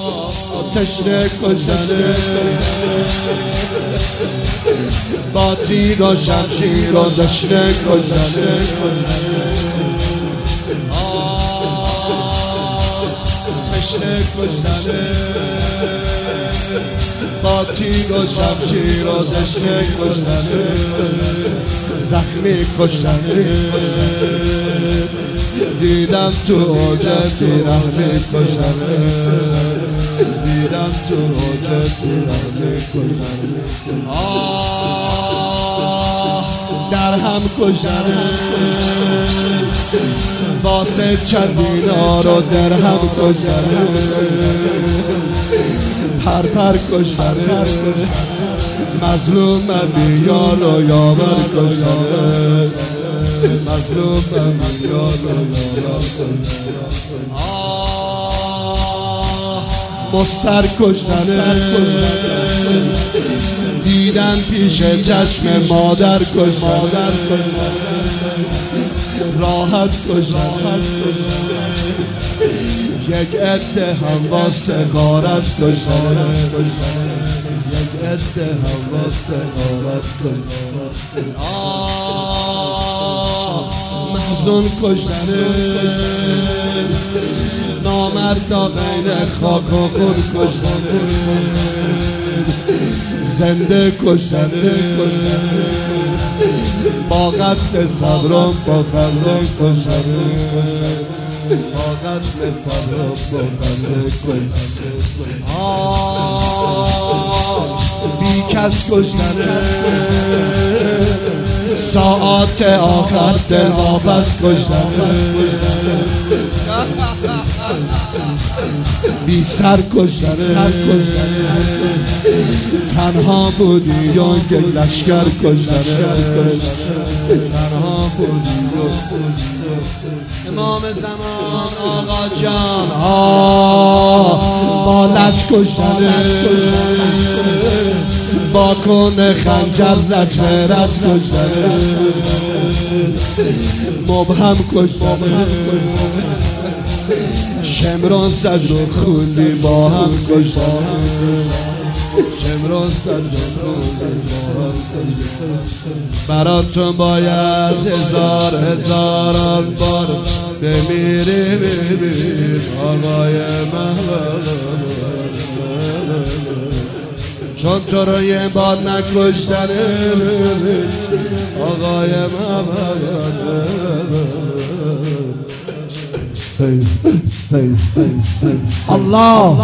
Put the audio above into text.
تشنه کشتنه با تیر و شمشیر و دشنه کشتنه تشنه کشتنه با تیر و شمشیر و دشنه کشتنه زخمی کشتنه دیدم تو اوج بیرحمی کشتنه دیدم تو اوج بیرحمی کشتنه در هم کشتنه واسه چند دینار و درهم کشتنه پر کشتنه مظلوم بیار و یاور کشتنه مظلوم بیار و یاور کشتنه مستر کشتنه دیدن پیش چشم مادر کشتنه راحت کشتنه یک عده هم واسه غارت کشتنه یک عده هم واسه غارت کشتنه محزون کشتنه نامردا بین خاک و خون کشتنه زنده کشتنه با قتل صبرم با خنده کشتنه با قتل صبرم با خنده کشتنه بی کس کشتنه ساعت آخر دل واپس کشتنه بی سر کشتنه تنها بودی یا یک لشکر کشتنه تنها بودی امام زمان آقا جان با لش کشتنه با کن خنجر زجرت کشتنه مبهم کشتنه شمران صدر و خوندی با هم کشتنه شمران صدر و خوندی با هم کشتنه براتون باید هزاران بار بمیری بمیر آقای محمد چون تو رو یه بار نکشتنه آقای محمد الله